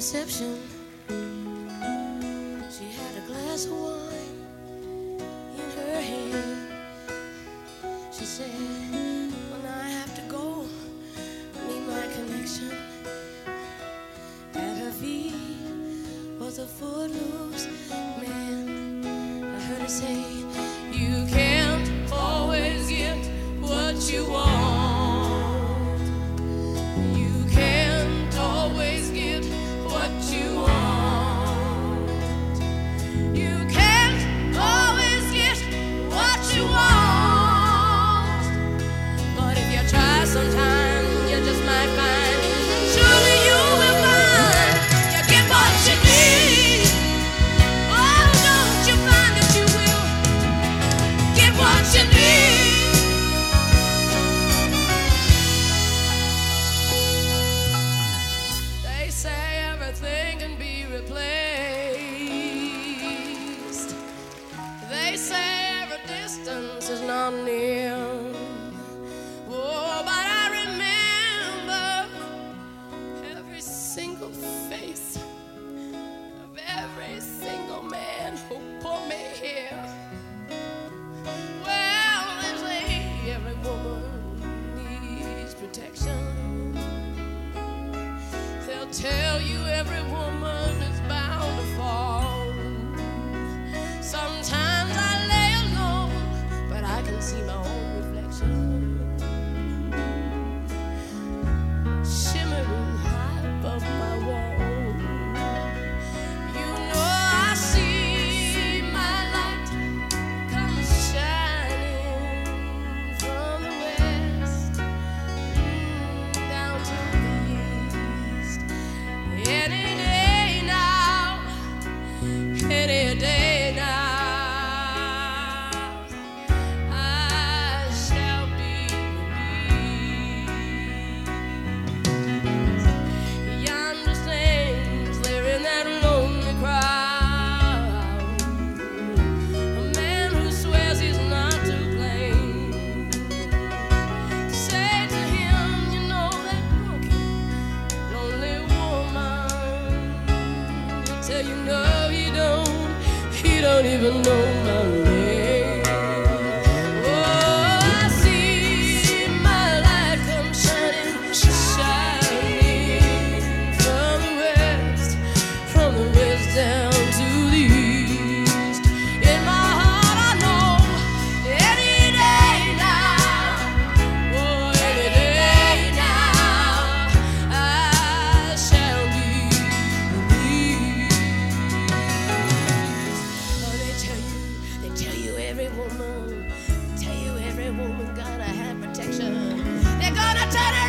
reception. She had a glass of wine in her hand. She said, when I have to go, I need my connection. At her feet was a footloose man. I heard her say, you can't always get what you want. You can't always get what you want. You can't always get what you want. But if you try sometime, you just might find. Surely you will find you get what you need. Oh, don't you find that you will get what you need. They say everything can be replaced. They say every distance is not near. Oh, but I remember every single face of every single man who put me here. Well, they say every woman needs protection. They'll tell you every woman is bound to fall. Sometimes I lay alone, but I can see my own reflection shimmering high above my wall. You know I see my light come shining from the west down to the east. Any day now, any day now, I shall be released. Yonder stands there in that lonely crowd a man who swears he's not to blame. Say to him, you know that broken, lonely woman. He'll tell you no, he don't even know my name. Oh, I see my light come shining from the west down to the east. In my heart I know any day now, oh, any day now, I shall be released. Oh, they tell you every woman gotta have protection. They're gonna tell